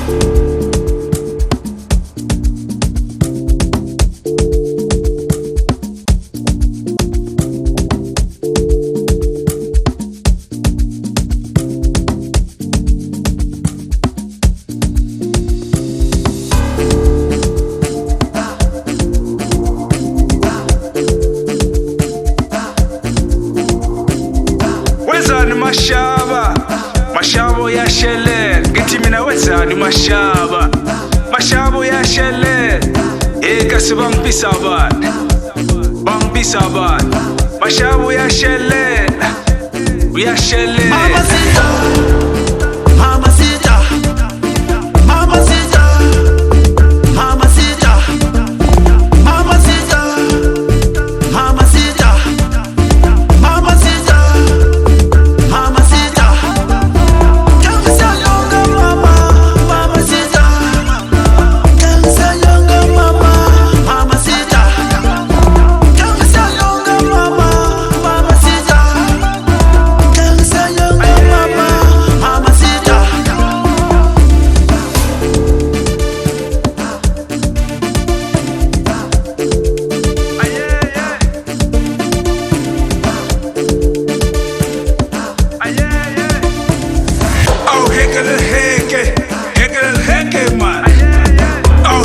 Mashaba, mashabo ya shele, giti mina wezani mashaba, mashabo ya shele, kasi bangpisa ban, mashabo ya shele, Mamacita, mamacita, mamacita, mamacita, mamacita, mamacita, mamacita. Mamacita, cansa yoga mama, mamacita, cansa yoga mama, mamacita, cansa yoga mama, mamacita, cansa yoga mama, mamacita. Heke man. Oh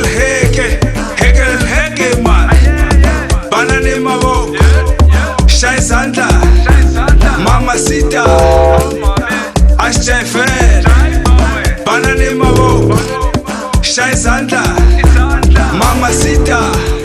heke man. Banana in my boat. Shai Santa. Mamacita. Ashjefed. Banana in my boat. Shai Santa. Mamacita.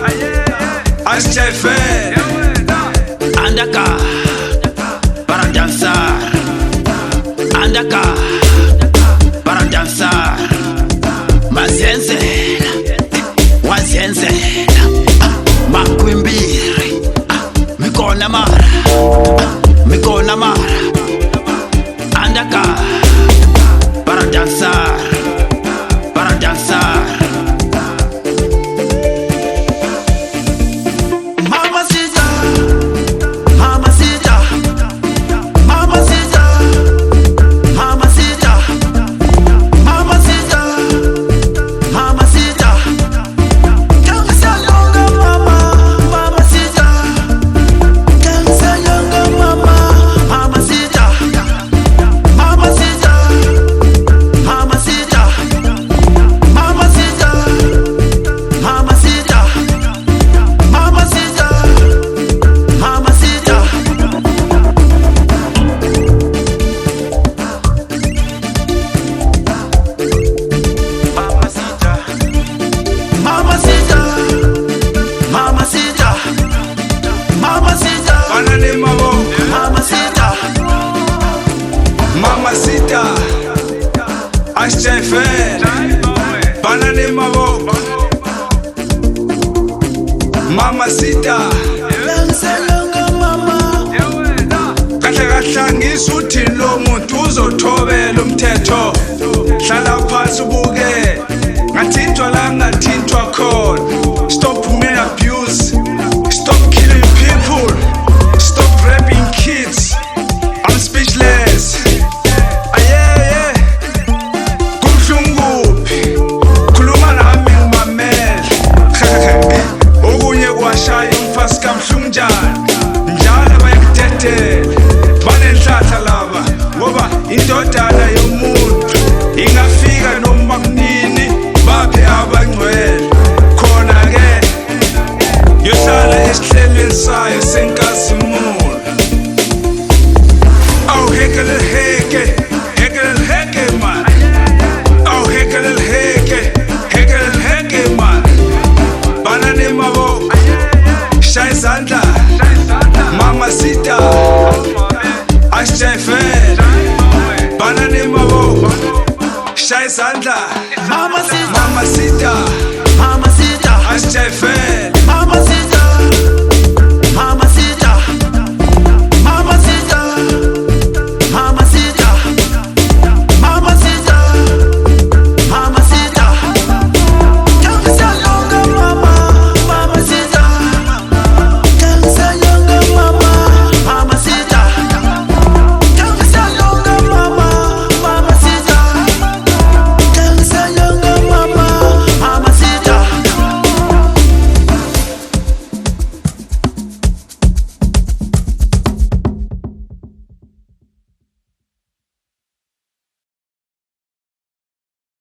Ashjefed. Andaka, para dançar. Andaka, para dançar. Mazenzela, wazenzela, makwimbiri, mikona mara, mikona mara. Andaka, para dançar, para dançar. Mamacita, mamacita, mamacita, mamacita, mamacita, mamacita. Cansa yoga mama, mamacita, cansa yoga mama, mamacita, mamacita, mamacita, mamacita, mamacita, mamacita, mamacita. Mamacita, mamacita, mamacita, Banana in my boat. mamacita, Mamacita. Ashjefed. Banana in my boat. Mamacita. cansa yoga mama. Kahle ngisuthi lo muntu uzothobela umthetho. Hlala phansi ubuke. Ngathintwa la ngathintwa khona. Stop human abuse. Stop killing people. Stop raping kids. I'm speechless. Yeah. Kubuhlunguphi. Khuluma nami ngimamele. Okunye kwashaya umfasi kamhlungjana. Njalo bayakudedela. Banenhlanhla laba ngoba indodana yomuntu ingafika noma kunini baphe abangcwele. Khona ke yohlala esihlelweni sayo senkazimulo. Oh heke man. Oh heke man. Banana in my boat. Shai Santa. Mamacita. Ashjefed. Banana in my boat. Shai Santa. Mamacita, Mamacita. mamacita, Ashjefed.